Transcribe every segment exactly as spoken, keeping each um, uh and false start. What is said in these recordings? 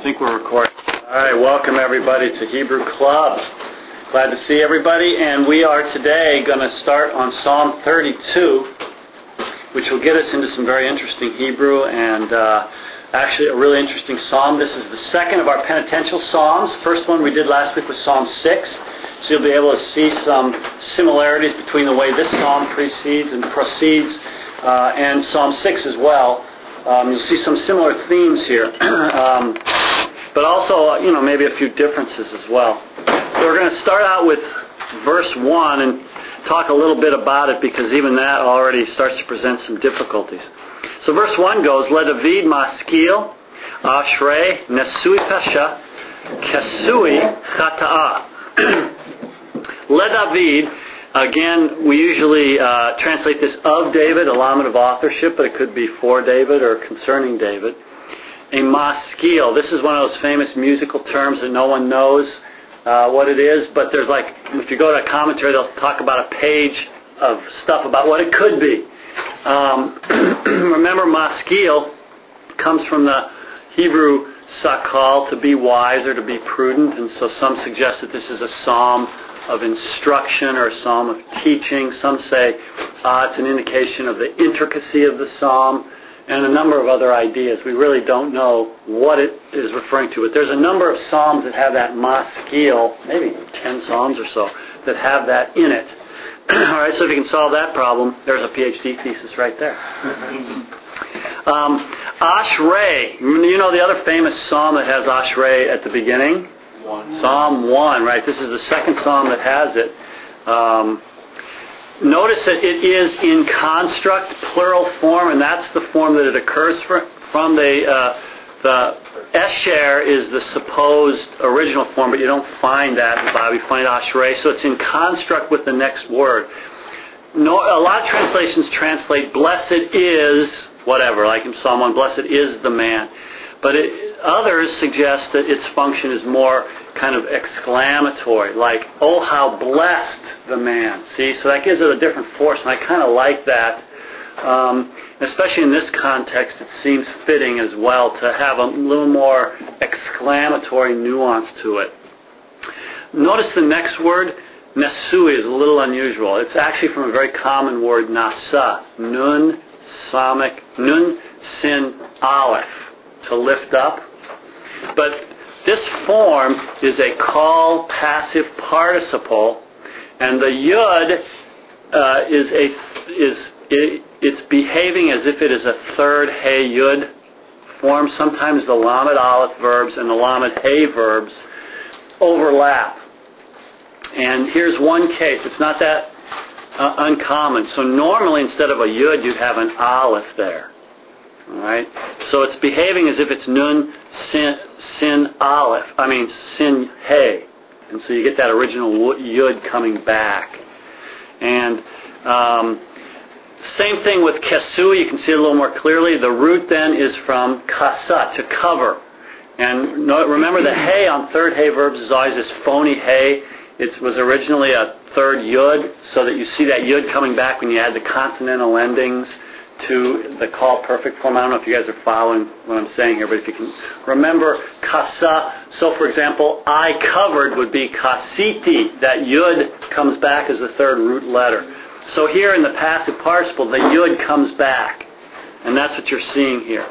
I think we're recording. All right, welcome everybody to Hebrew Club. Glad to see everybody, and we are today going to start on Psalm thirty-two, which will get us into some very interesting Hebrew and uh, actually a really interesting psalm. This is the second of our penitential psalms. First one we did last week was Psalm six, so you'll be able to see some similarities between the way this psalm precedes and proceeds uh, and Psalm six as well. Um, you'll see some similar themes here, um, but also, you know, maybe a few differences as well. So we're going to start out with verse one and talk a little bit about it because even that already starts to present some difficulties. So verse one goes, Le David maskil, ashrei nesui pesha, kesui chata'ah. Le David. Again, we usually uh, translate this of David, a lamed of authorship, but it could be for David or concerning David. A maskil. This is one of those famous musical terms that no one knows uh, what it is, but there's like, if you go to a commentary, they'll talk about a page of stuff about what it could be. Um, remember, maskil comes from the Hebrew sakal, to be wise or to be prudent, and so some suggest that this is a psalm of instruction or a psalm of teaching. Some say uh, it's an indication of the intricacy of the psalm and a number of other ideas. We really don't know what it is referring to. But there's a number of psalms that have that maskil, maybe ten psalms or so, that have that in it. All right, so if you can solve that problem, there's a PhD thesis right there. um, Ashrei. You know the other famous psalm that has Ashrei at the beginning? One. Psalm one, right? This is the second psalm that has it. Um, notice that it is in construct, plural form, and that's the form that it occurs for, from. The uh, the Esher is the supposed original form, but you don't find that in the Bible. You find Ashrei, so it's in construct with the next word. No, a lot of translations translate "blessed is" whatever, like in Psalm one, "blessed is the man." But it, others suggest that its function is more kind of exclamatory, like, oh, how blessed the man. See, so that gives it a different force, and I kind of like that. Um, especially in this context, it seems fitting as well to have a little more exclamatory nuance to it. Notice the next word, nesui, is a little unusual. It's actually from a very common word, nasa, nun, samek, nun, sin, aleph, to lift up. But this form is a call passive participle, and the yud uh, is a is it, it's behaving as if it is a third hey yud form. Sometimes the lamed aleph verbs and the lamed hey verbs overlap. And here's one case. It's not that uh, uncommon. So normally instead of a yud, you'd have an aleph there. All right, so it's behaving as if it's nun sin sin aleph. I mean sin hey, and so you get that original yud coming back. And um, same thing with kesu. You can see it a little more clearly. The root then is from kasa, to cover. And no, remember the hey on third hey verbs is always this phony hey. It was originally a third yud, so that you see that yud coming back when you add the consonantal endings to the call perfect form. I don't know if you guys are following what I'm saying here, but if you can remember kasa, so for example, I covered would be kasiti. That yud comes back as the third root letter. So here in the passive participle, the yud comes back, and that's what you're seeing here.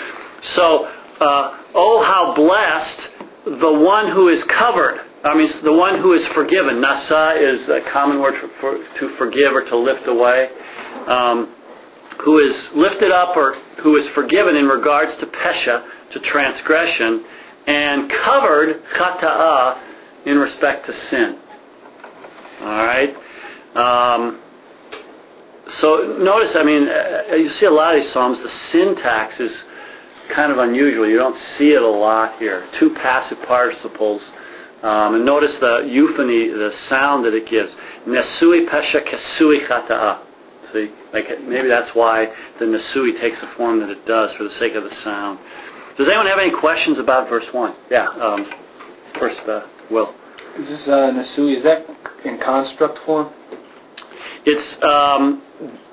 So, uh, oh, how blessed the one who is covered. I mean, the one who is forgiven. Nasa is a common word for, for, to forgive or to lift away. Um, who is lifted up or who is forgiven in regards to pesha, to transgression, and covered, chata'ah, in respect to sin. All right? Um, so notice, I mean, uh, you see a lot of these psalms, the syntax is kind of unusual. You don't see it a lot here. Two passive participles. Um, and notice the euphony, the sound that it gives. Nesui pesha kesui chata'ah. See, like maybe that's why the Nesui takes the form that it does for the sake of the sound. Does anyone have any questions about verse one? Yeah, um, first, uh, Will. Is this uh, Nesui, is that in construct form? It's, um,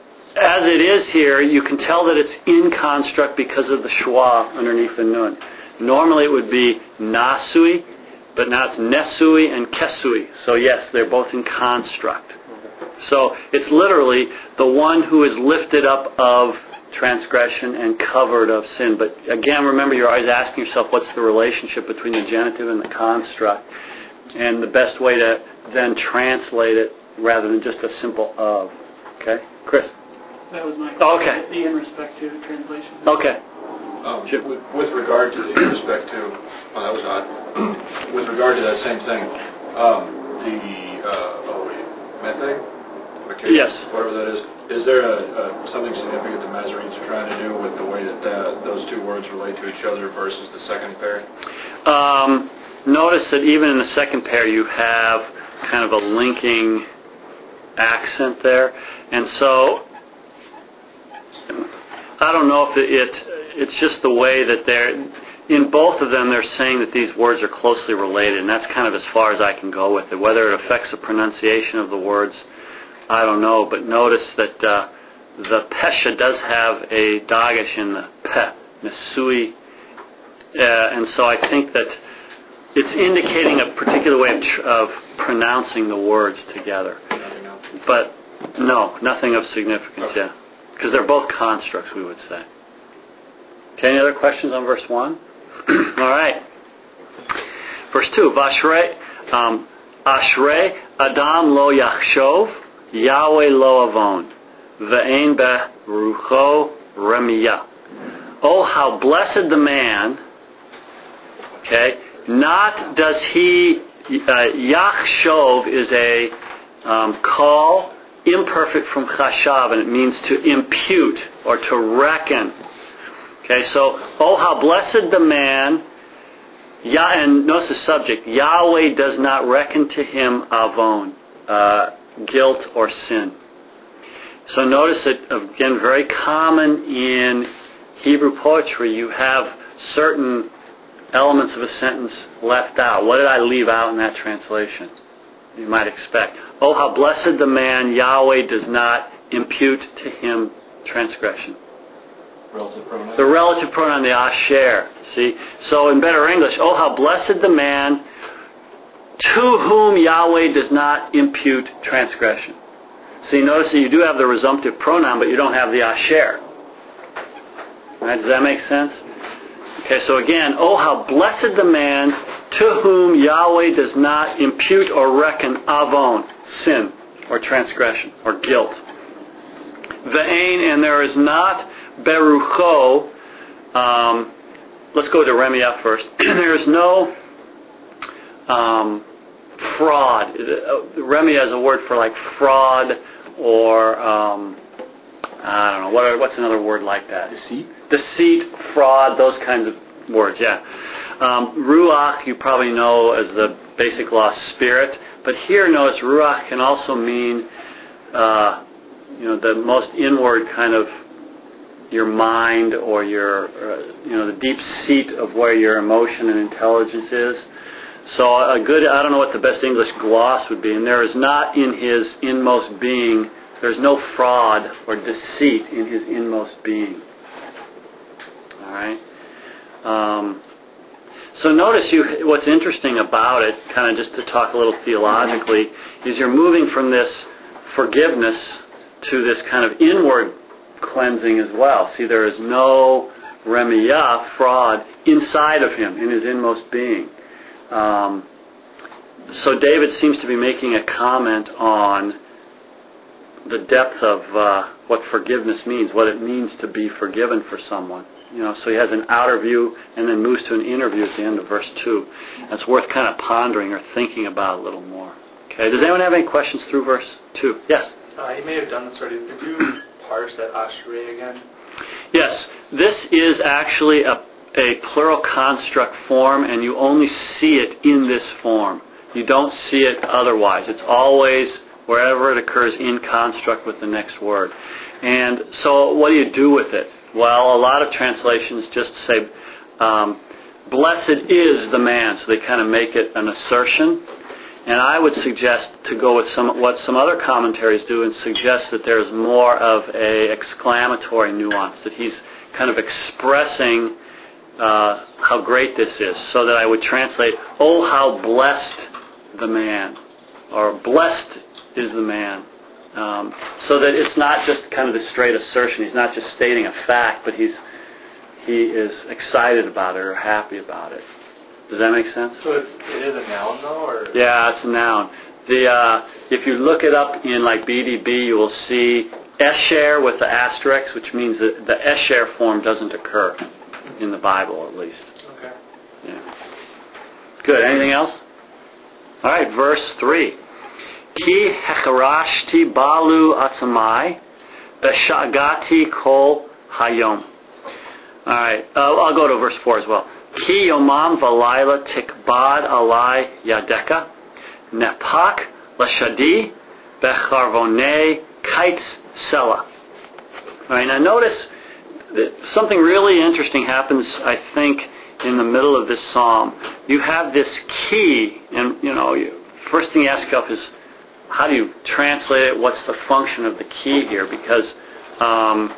as it is here, you can tell that it's in construct because of the schwa underneath the nun. Normally it would be nasui, but now it's nesui and kesui. So yes, they're both in construct. So it's literally the one who is lifted up of transgression and covered of sin. But again, remember, you're always asking yourself, what's the relationship between the genitive and the construct? And the best way to then translate it rather than just a simple of. Okay? Chris? That was my oh, okay. The in respect to translation. Okay. Um, with, with regard to the in respect to, oh, that was odd. With regard to that same thing, um, the, uh, oh wait, methane? Okay, yes. Whatever that is. Is there a, a, something significant the Masoretes are trying to do with the way that the, those two words relate to each other versus the second pair? Um, notice that even in the second pair you have kind of a linking accent there. And so, I don't know if it, it it's just the way that they're, in both of them they're saying that these words are closely related, and that's kind of as far as I can go with it. Whether it affects the pronunciation of the words, I don't know, but notice that uh, the pesha does have a dagesh in the pe, nesui, uh, and so I think that it's indicating a particular way of, tr- of pronouncing the words together. But no, nothing of significance, yeah. Because they're both constructs, we would say. Okay, any other questions on verse one? All right. Verse two, Vashrei, um, Ashrei Adam lo yachshov, Yahweh lo avon, ve'ein berucho remiyah. Oh, how blessed the man, okay, not does he, uh, yachshov is a um, call, imperfect from chashav, and it means to impute or to reckon. Okay, so, oh, how blessed the man, Yah, and notice the subject, Yahweh does not reckon to him avon, uh, guilt or sin. So notice that, again, very common in Hebrew poetry, you have certain elements of a sentence left out. What did I leave out in that translation? You might expect. Oh, how blessed the man, Yahweh does not impute to him transgression. Relative pronoun? The relative pronoun, the asher. See? So in better English, oh, how blessed the man to whom Yahweh does not impute transgression. See, notice that you do have the resumptive pronoun, but you don't have the asher. Right? Does that make sense? Okay, so again, oh, how blessed the man to whom Yahweh does not impute or reckon avon, sin, or transgression, or guilt. Ve'ein, and there is not berucho, um, let's go to Remiyah first. There is no um, fraud. Remiyah is a word for like fraud or, um, I don't know, what are, what's another word like that? Deceit? Deceit, fraud, those kinds of words, yeah. Um, ruach, you probably know as the basic law, spirit. But here, notice, ruach can also mean, uh, you know, the most inward kind of your mind or your, uh, you know, the deep seat of where your emotion and intelligence is. So a good, I don't know what the best English gloss would be, and there is not in his inmost being, there's no fraud or deceit in his inmost being. All right? Um, so notice you. What's interesting about it, kind of just to talk a little theologically, is you're moving from this forgiveness to this kind of inward cleansing as well. See, there is no remiyah, fraud, inside of him, in his inmost being. Um, so David seems to be making a comment on the depth of uh, what forgiveness means, what it means to be forgiven for someone. You know, so he has an outer view and then moves to an inner view at the end of verse two. That's worth kind of pondering or thinking about a little more. Okay, does anyone have any questions through verse two? Yes? Uh, you may have done this already. Could you parse that ashrei again? Yes, this is actually a, a plural construct form, and you only see it in this form. You don't see it otherwise. It's always, wherever it occurs, in construct with the next word. And so what do you do with it? Well, a lot of translations just say, um, blessed is the man, so they kind of make it an assertion. And I would suggest to go with some what some other commentaries do and suggest that there's more of a exclamatory nuance, that he's kind of expressing uh, how great this is, so that I would translate, oh, how blessed the man, or blessed is the man. Um, so that it's not just kind of the straight assertion. He's not just stating a fact, but he's he is excited about it or happy about it. Does that make sense? So it's, it is a noun, though, or? Yeah, it's a noun. The uh, if you look it up in like B D B, you will see esher with the asterisk, which means that the esher form doesn't occur in the Bible, at least. Okay. Yeah. Good. Anything else? All right. Verse three. Ki hecharashti balu atzamai b'shagati kol hayom. All right. Uh, I'll go to verse four as well. Ki yomam v'layla tikbad alai yadeka nepak lashadi becharvonei kites sela. All right. Now notice that something really interesting happens, I think, in the middle of this psalm. You have this key, and you know, you, first thing you ask yourself is, how do you translate it? What's the function of the key here? Because um,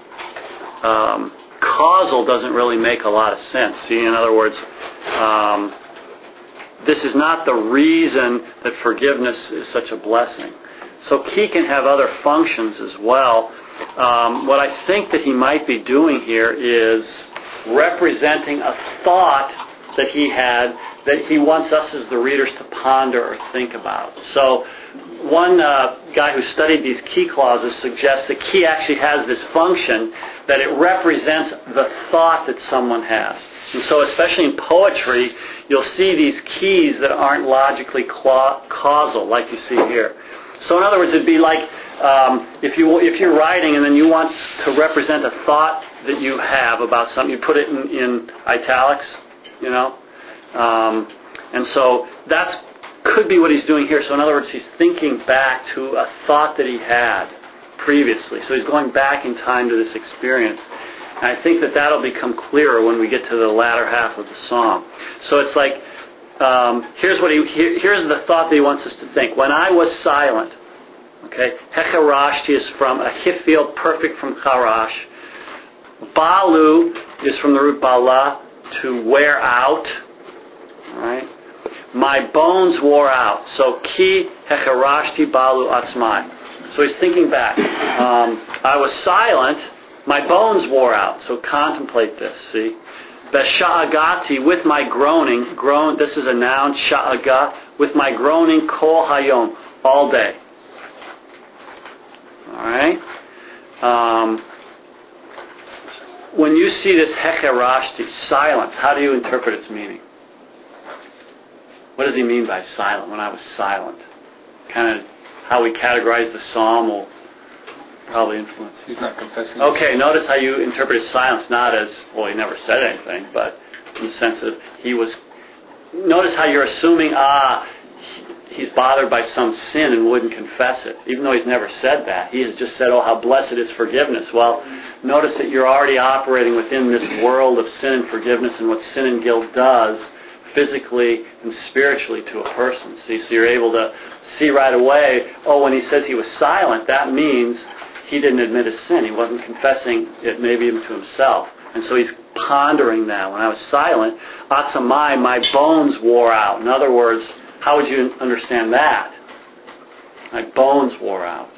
um, causal doesn't really make a lot of sense. See, in other words, um, this is not the reason that forgiveness is such a blessing. So key can have other functions as well. Um, what I think that he might be doing here is representing a thought that he had that he wants us as the readers to ponder or think about. So one uh, guy who studied these key clauses suggests that key actually has this function, that it represents the thought that someone has. And so especially in poetry, you'll see these keys that aren't logically cla- causal like you see here. So in other words, it'd be like um, if, you, if you're writing and then you want to represent a thought that you have about something, you put it in, in italics, you know. Um, and so that's could be what he's doing here. So in other words, he's thinking back to a thought that he had previously. So he's going back in time to this experience. And I think that that'll become clearer when we get to the latter half of the psalm. So it's like, um, here's what he here, here's the thought that he wants us to think. When I was silent, okay, hecharashti is from ahithophel, perfect from charash. Balu is from the root bala, to wear out. All right. My bones wore out. So ki hecharashti balu atzmai. So he's thinking back. Um, I was silent. My bones wore out. So contemplate this. See, b'sha'agati, with my groaning. Groan. This is a noun. Sha'aga, with my groaning. Kol hayom, all day. All right. Um, when you see this hecharashti, silence, how do you interpret its meaning? What does he mean by silent? When I was silent, kind of how we categorize the psalm will probably influence. He's not confessing. Okay, notice how you interpret his silence not as, well, he never said anything, but in the sense of he was. Notice how you're assuming, ah, he's bothered by some sin and wouldn't confess it, even though he's never said that. He has just said, oh, how blessed is forgiveness. Well, notice that you're already operating within this world of sin and forgiveness and what sin and guilt does physically and spiritually to a person. See, so you're able to see right away, oh, when he says he was silent, that means he didn't admit his sin. He wasn't confessing it maybe even to himself. And so he's pondering that. When I was silent, atzamai, my bones wore out. In other words, how would you understand that? My bones wore out.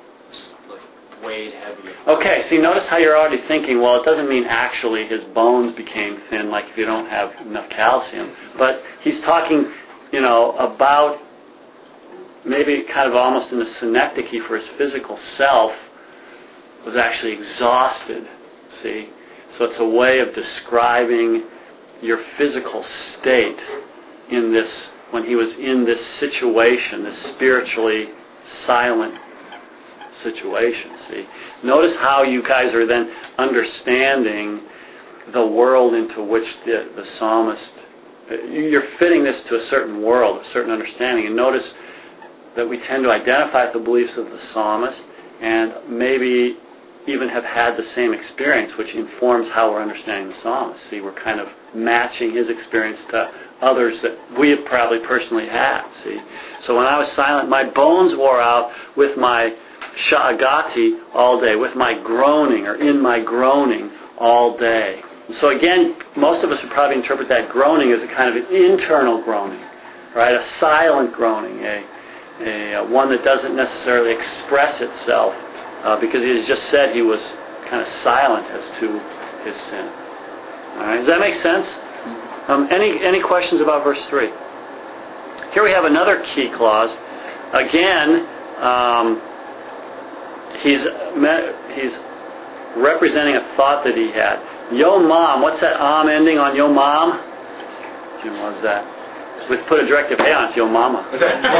Like weighed heavy. Okay, see, notice how you're already thinking, well, it doesn't mean actually his bones became thin, like if you don't have enough calcium. But he's talking, you know, about maybe kind of almost in a synecdoche for his physical self was actually exhausted, see? So it's a way of describing your physical state in this, when he was in this situation, this spiritually silent situation, see? Notice how you guys are then understanding the world into which the, the psalmist, you're fitting this to a certain world, a certain understanding. And notice that we tend to identify with the beliefs of the psalmist and maybe even have had the same experience, which informs how we're understanding the psalmist. See, we're kind of matching his experience to others that we have probably personally had. See, so when I was silent, my bones wore out with my sha'agati all day, with my groaning or in my groaning all day. So again, most of us would probably interpret that groaning as a kind of an internal groaning, right? A silent groaning, a, a, a one that doesn't necessarily express itself, uh, because he has just said he was kind of silent as to his sin. All right, does that make sense? Um, any any questions about verse three? Here we have another key clause. Again, um, he's he's representing a thought that he had. Yo mom, what's that om ending on yo mom? Jim, what's that? We put a directive hey on it, yo mama.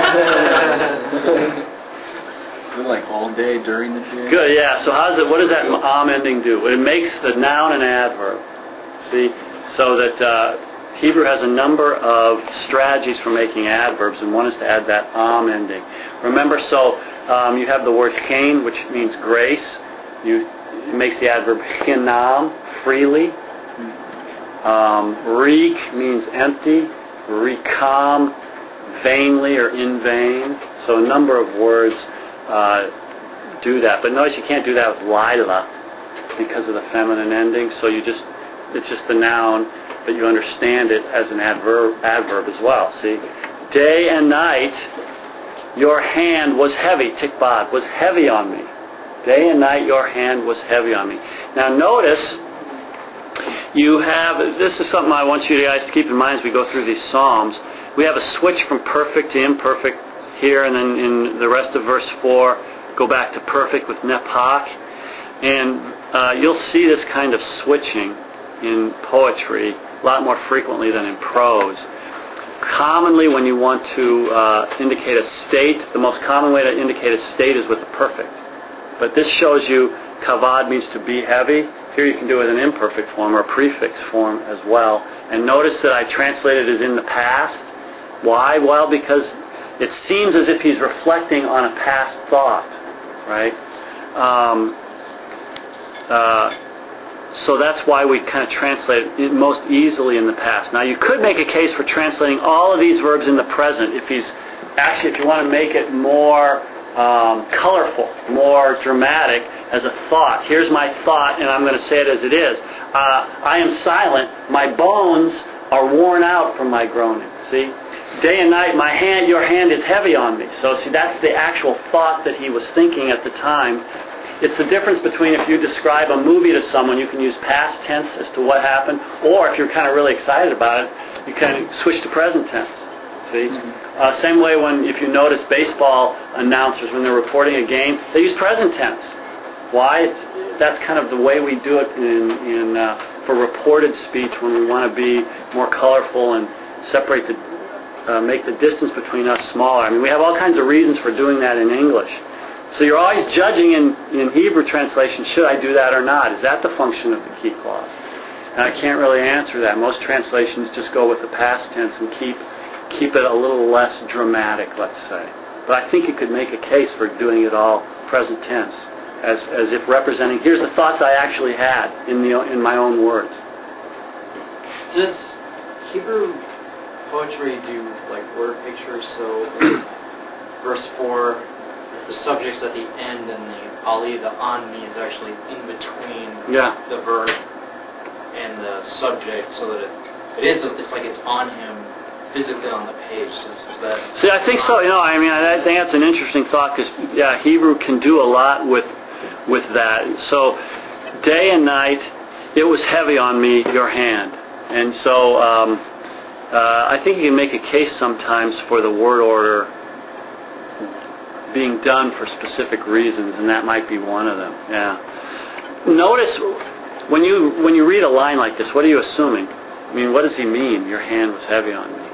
Like all day during the day. Good, yeah. So how does it? What does that om ending do? It makes the noun an adverb. See, so that uh, Hebrew has a number of strategies for making adverbs, and one is to add that om ending. Remember, so um, you have the word chen, which means grace. You it makes the adverb chinam, freely. Um, reek means empty. Rekam, vainly or in vain. So a number of words uh, do that. But notice you can't do that with Lila because of the feminine ending. So you just it's just the noun, but you understand it as an adverb adverb as well. See, day and night, your hand was heavy. Tikbad was heavy on me. Day and night, your hand was heavy on me. Now notice, you have, this is something I want you guys to keep in mind as we go through these Psalms. We have a switch from perfect to imperfect here, and then in the rest of verse four, go back to perfect with nepak. And uh, you'll see this kind of switching in poetry a lot more frequently than in prose. Commonly, when you want to uh, indicate a state, the most common way to indicate a state is with the perfect. But this shows you kavod means to be heavy. Here you can do it in an imperfect form or a prefix form as well. And notice that I translated it in the past. Why? Well, because it seems as if he's reflecting on a past thought, right? Um, uh, so that's why we kind of translate it most easily in the past. Now, you could make a case for translating all of these verbs in the present if he's actually, if you want to make it more Um, colorful, more dramatic as a thought. Here's my thought, and I'm going to say it as it is. Uh, I am silent. My bones are worn out from my groaning. See? Day and night, my hand, your hand is heavy on me. So, see, that's the actual thought that he was thinking at the time. It's the difference between if you describe a movie to someone, you can use past tense as to what happened, or if you're kind of really excited about it, you can switch to present tense. See? Uh, same way when, if you notice baseball announcers, when they're reporting a game, they use present tense. Why? It's, that's kind of the way we do it in, in uh, for reported speech when we want to be more colorful and separate the, uh, make the distance between us smaller. I mean, we have all kinds of reasons for doing that in English. So you're always judging in, in Hebrew translation, should I do that or not? Is that the function of the key clause? And I can't really answer that. Most translations just go with the past tense and keep keep it a little less dramatic, let's say. But I think you could make a case for doing it all present tense, as as if representing, here's the thoughts I actually had in the in my own words. Does Hebrew poetry do like word pictures? So in verse four, the subject's at the end, and the ali, the on me, is actually in between yeah. the verb and the subject, so that it, it is it's like it's on him physically on the page. Is, is that See, I think so. You know, I mean, I think that's an interesting thought because, yeah, Hebrew can do a lot with with that. So, day and night, it was heavy on me, your hand. And so, um, uh, I think you can make a case sometimes for the word order being done for specific reasons, and that might be one of them. Yeah. Notice when you when you read a line like this, what are you assuming? I mean, what does he mean? Your hand was heavy on me.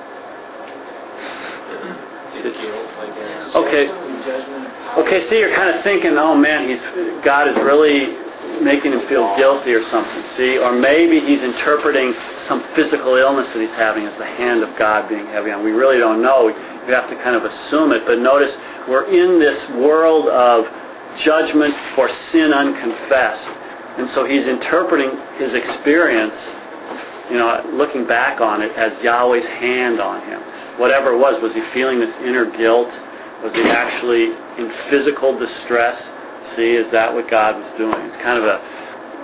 Okay. Okay, see, you're kind of thinking, oh man, he's God is really making him feel guilty or something, see? Or maybe he's interpreting some physical illness that he's having as the hand of God being heavy on him. We really don't know. We have to kind of assume it. But notice, we're in this world of judgment for sin unconfessed. And so he's interpreting his experience, you know, looking back on it as Yahweh's hand on him. Whatever it was, was he feeling this inner guilt? Was he actually in physical distress? See, is that what God was doing? It's kind of a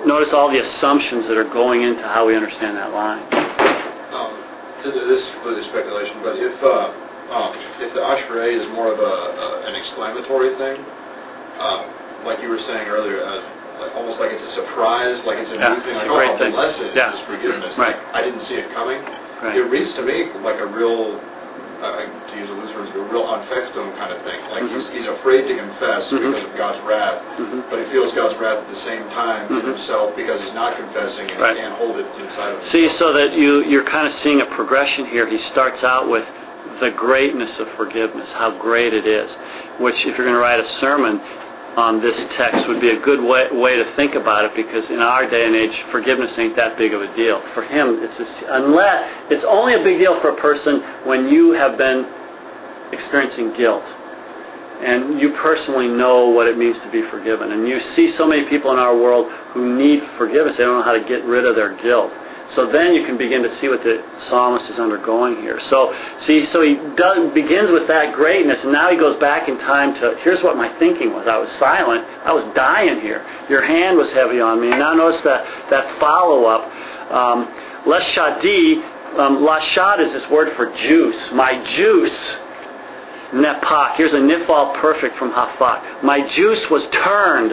notice all the assumptions that are going into how we understand that line. Um, this is completely speculation, but if uh, um, if the Ashrei is more of a, a an exclamatory thing, uh, like you were saying earlier, uh, like, almost like it's a surprise, like it's a yeah, new thing, it's like, a great oh, thing. blessed Yeah. is forgiveness. Right. Like, I didn't see it coming. Right. It reads to me like a real, uh, to use a Lutheran, a real Anfechtung kind of thing. Like Mm-hmm. he's, he's afraid to confess Mm-hmm. because of God's wrath, Mm-hmm. but he feels God's wrath at the same time Mm-hmm. in himself because he's not confessing and Right. he can't hold it inside of himself. See, so that you, you're kind of seeing a progression here. He starts out with the greatness of forgiveness, how great it is, which if you're going to write a sermon on this text would be a good way, way to think about it, because in our day and age, forgiveness ain't that big of a deal. For him, it's a, unless it's only a big deal for a person when you have been experiencing guilt. And you personally know what it means to be forgiven. And you see so many people in our world who need forgiveness. They don't know how to get rid of their guilt. So then you can begin to see what the psalmist is undergoing here. So see, so he does, begins with that greatness, and now he goes back in time to, here's what my thinking was. I was silent. I was dying here. Your hand was heavy on me. And now notice that, that follow-up. Um, Lashadi, um, lashad is this word for juice. My juice. Nepak. Here's a nifal perfect from hafak. My juice was turned.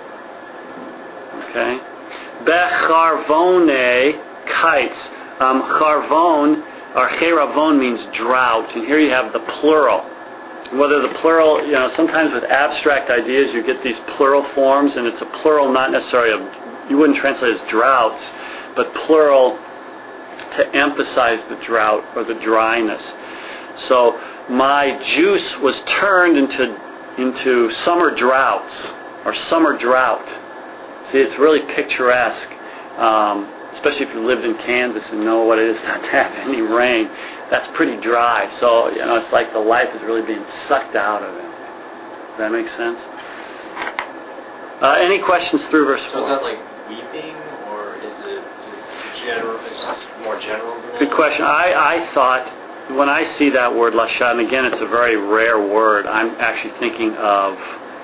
Okay. Becharvone kites. Um, charvon or cheravon means drought, and here you have the plural. Whether the plural, you know, sometimes with abstract ideas you get these plural forms, and it's a plural, not necessarily a, you wouldn't translate it as droughts, but plural to emphasize the drought or the dryness. So my juice was turned into into summer droughts or summer drought. See, it's really picturesque, um, especially if you lived in Kansas and know what it is not to have any rain. That's pretty dry. So, you know, it's like the life is really being sucked out of it. Does that make sense? Uh, any questions through verse four? So is that like weeping, or is it is general? Is it more general than that? Good question. I, I thought, when I see that word lashad, and again it's a very rare word, I'm actually thinking of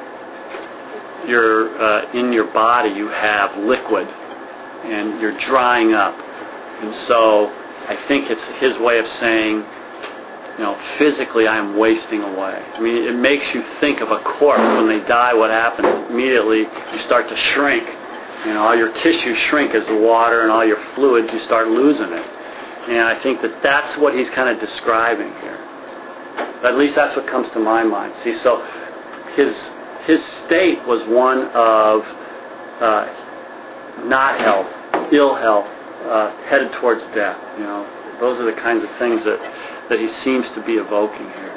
your uh, in your body you have liquid and you're drying up, and so I think it's his way of saying, you know, physically I'm wasting away. I mean, it makes you think of a corpse. When they die, what happens? Immediately you start to shrink. You know, all your tissues shrink as the water and all your fluids, you start losing it. And I think that that's what he's kind of describing here. At least that's what comes to my mind. See, so his his state was one of uh, not health, ill health, uh, headed towards death. You know, those are the kinds of things that, that he seems to be evoking here.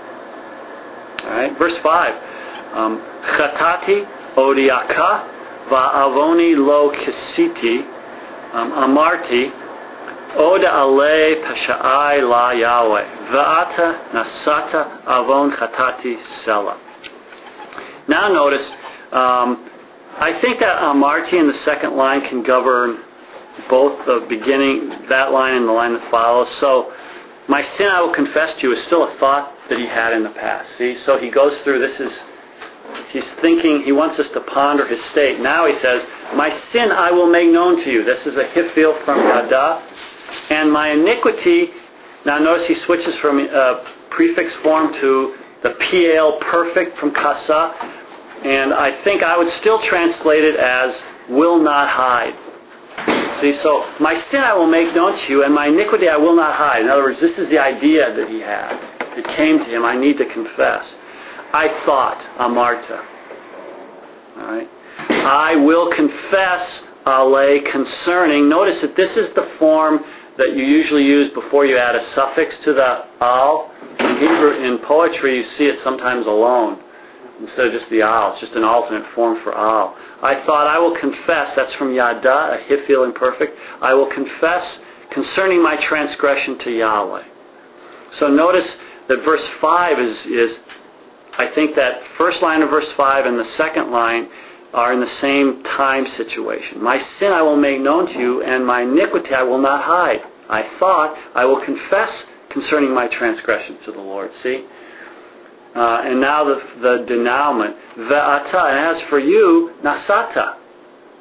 All right, verse five. Um, Chatati odiaka va'avoni lo kisiti um, amarti Oda ale pasha'ai la Yahweh va'ata nasata avon chatati sela. Now notice, um, I think that amarti in the second line can govern both the beginning, that line and the line that follows. So, my sin I will confess to you is still a thought that he had in the past. See, so he goes through, this is, he's thinking, he wants us to ponder his state. Now he says, my sin I will make known to you. This is a hifil from Yada. And my iniquity, now notice he switches from uh, prefix form to the P L perfect from Kasa, and I think I would still translate it as will not hide. See, so my sin I will make known to you, and my iniquity I will not hide. In other words, this is the idea that he had. It came to him, I need to confess. I thought, Amarta. All right. I will confess, Ale, concerning. Notice that this is the form that you usually use before you add a suffix to the al. In Hebrew, in poetry, you see it sometimes alone instead of just the al. It's just an alternate form for al. I thought I will confess. That's from Yada, a hifil imperfect. I will confess concerning my transgression to Yahweh. So notice that verse five is, is I think that first line of verse five and the second line are in the same time situation. My sin I will make known to you, and my iniquity I will not hide. I thought I will confess concerning my transgressions to the Lord. See? Uh, and now the, the denouement. Ve'ata, and as for you, nasata.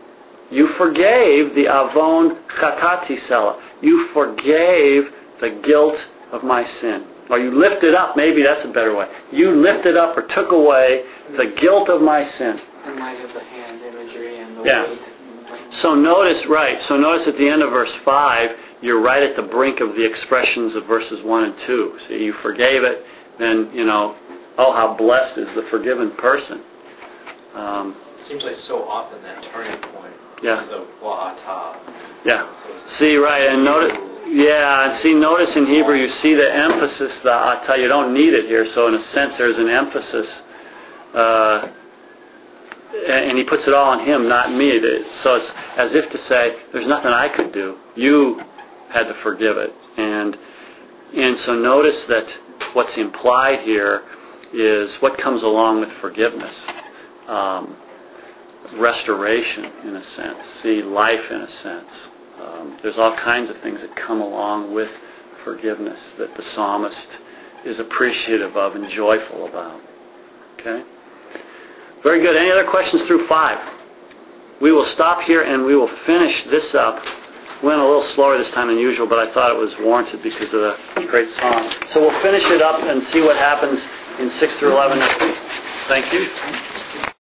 You forgave the avon chatati sela. You forgave the guilt of my sin. Or you lifted up, maybe that's a better way. You lifted up or took away the guilt of my sin. In light of the hand imagery and the Yeah. weight. So notice, right, so notice at the end of verse five, you're right at the brink of the expressions of verses one and two. See, you forgave it, then, you know, oh, how blessed is the forgiven person. Um, Seems like so often that turning point Yeah. is the wa'ata. yeah. So it's- See, right, and notice, yeah, and see, notice in Hebrew you see the emphasis, the ata, you don't need it here, so in a sense there's an emphasis, uh, and he puts it all on him, not me. So it's as if to say, there's nothing I could do. You had to forgive it. And and so notice that what's implied here is what comes along with forgiveness. Um, restoration, in a sense. See, life, in a sense. Um, there's all kinds of things that come along with forgiveness that the psalmist is appreciative of and joyful about. Okay? Very good. Any other questions through five? We will stop here and we will finish this up. Went a little slower this time than usual, but I thought it was warranted because of the great song. So we'll finish it up and see what happens in six through eleven next week. Thank you.